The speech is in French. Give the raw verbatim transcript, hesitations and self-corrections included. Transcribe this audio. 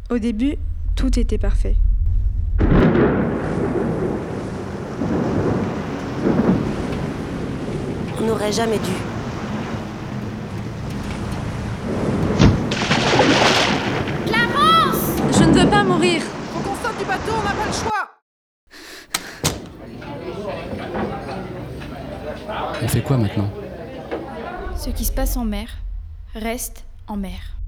Au début, tout était parfait. On n'aurait jamais dû. Clarence! Je ne veux pas mourir. Faut qu'on saute du bateau, on n'a pas le choix. On fait quoi maintenant ? Ce qui se passe en mer reste en mer.